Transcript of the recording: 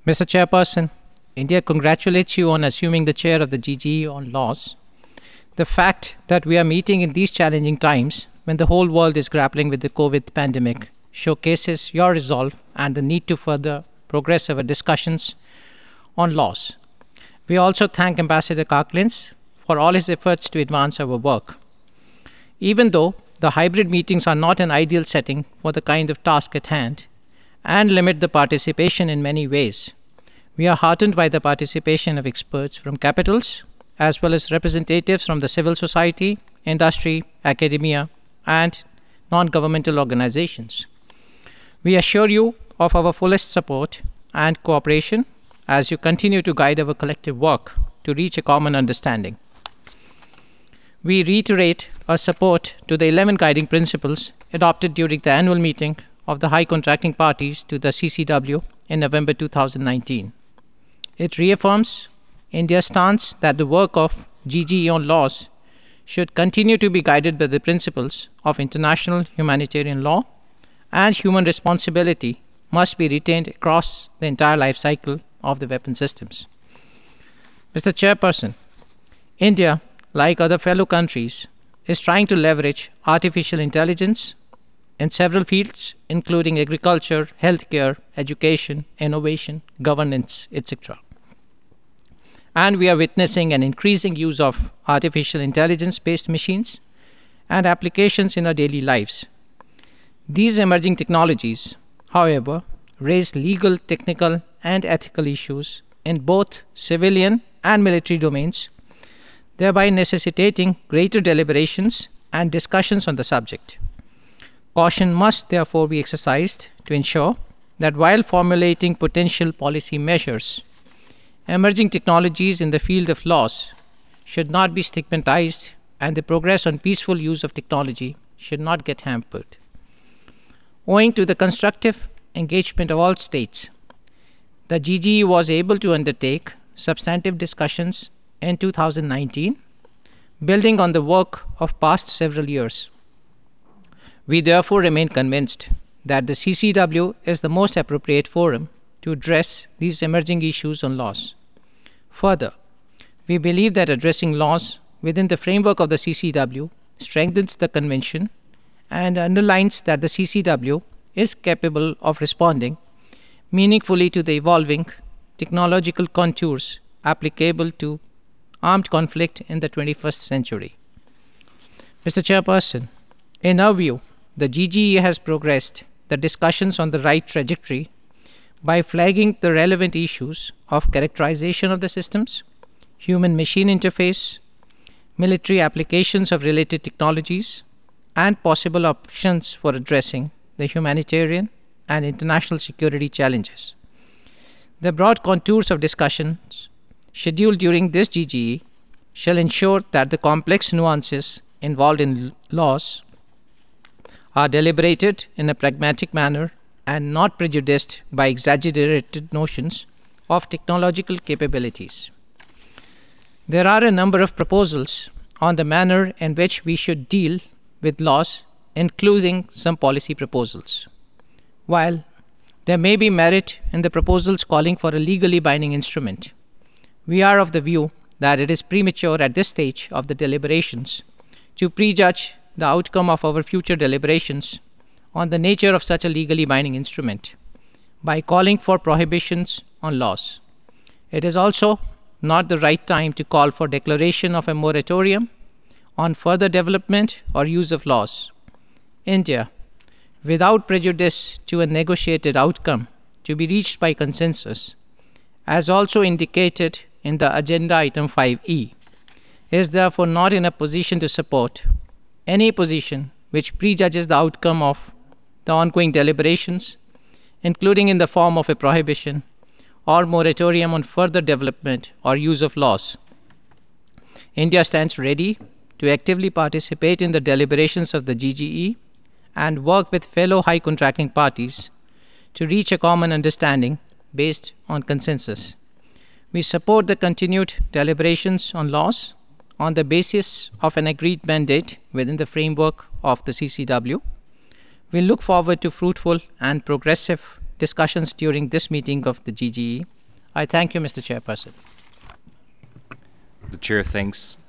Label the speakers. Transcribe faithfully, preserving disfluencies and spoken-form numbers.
Speaker 1: Mister Chairperson, India congratulates you on assuming the chair of the G G E on laws. The fact that we are meeting in these challenging times when the whole world is grappling with the COVID pandemic showcases your resolve and the need to further progress our discussions on laws. We also thank Ambassador Karklins for all his efforts to advance our work. Even though the hybrid meetings are not an ideal setting for the kind of task at hand and limit the participation in many ways, we are heartened by the participation of experts from capitals as well as representatives from the civil society, industry, academia, and non governmental organizations. We assure you of our fullest support and cooperation as you continue to guide our collective work to reach a common understanding. We reiterate our support to the eleven guiding principles adopted during the annual meeting of the High Contracting Parties to the C C W in November two thousand nineteen. It reaffirms India's stance that the work of G G E on laws should continue to be guided by the principles of international humanitarian law, and human responsibility must be retained across the entire life cycle of the weapon systems. Mister Chairperson, India, like other fellow countries, is trying to leverage artificial intelligence in several fields, including agriculture, healthcare, education, innovation, governance, et cetera. And we are witnessing an increasing use of artificial intelligence based machines and applications in our daily lives. These emerging technologies, however, raise legal, technical, and ethical issues in both civilian and military domains, thereby necessitating greater deliberations and discussions on the subject. Caution must therefore be exercised to ensure that while formulating potential policy measures, emerging technologies in the field of laws should not be stigmatized and the progress on peaceful use of technology should not get hampered. Owing to the constructive engagement of all states, the G G E was able to undertake substantive discussions in two thousand nineteen, building on the work of past several years. We therefore remain convinced that the C C W is the most appropriate forum to address these emerging issues on laws. Further, we believe that addressing laws within the framework of the C C W strengthens the Convention and underlines that the C C W is capable of responding meaningfully to the evolving technological contours applicable to armed conflict in the twenty-first century. Mister Chairperson, in our view, the G G E has progressed the discussions on the right trajectory by flagging the relevant issues of characterization of the systems, human-machine interface, military applications of related technologies, and possible options for addressing the humanitarian and international security challenges. The broad contours of discussions scheduled during this G G E shall ensure that the complex nuances involved in laws are deliberated in a pragmatic manner and not prejudiced by exaggerated notions of technological capabilities. There are a number of proposals on the manner in which we should deal with laws, including some policy proposals. While there may be merit in the proposals calling for a legally binding instrument, we are of the view that it is premature at this stage of the deliberations to prejudge the outcome of our future deliberations on the nature of such a legally binding instrument by calling for prohibitions on laws. It is also not the right time to call for declaration of a moratorium on further development or use of laws. India, without prejudice to a negotiated outcome to be reached by consensus, as also indicated in the Agenda Item five E, is therefore not in a position to support any position which prejudges the outcome of the ongoing deliberations, including in the form of a prohibition or moratorium on further development or use of laws. India stands ready to actively participate in the deliberations of the G G E and work with fellow high contracting parties to reach a common understanding based on consensus. We support the continued deliberations on laws on the basis of an agreed mandate within the framework of the C C W. We look forward to fruitful and progressive discussions during this meeting of the G G E. I thank you, Mister Chairperson.
Speaker 2: The chair thanks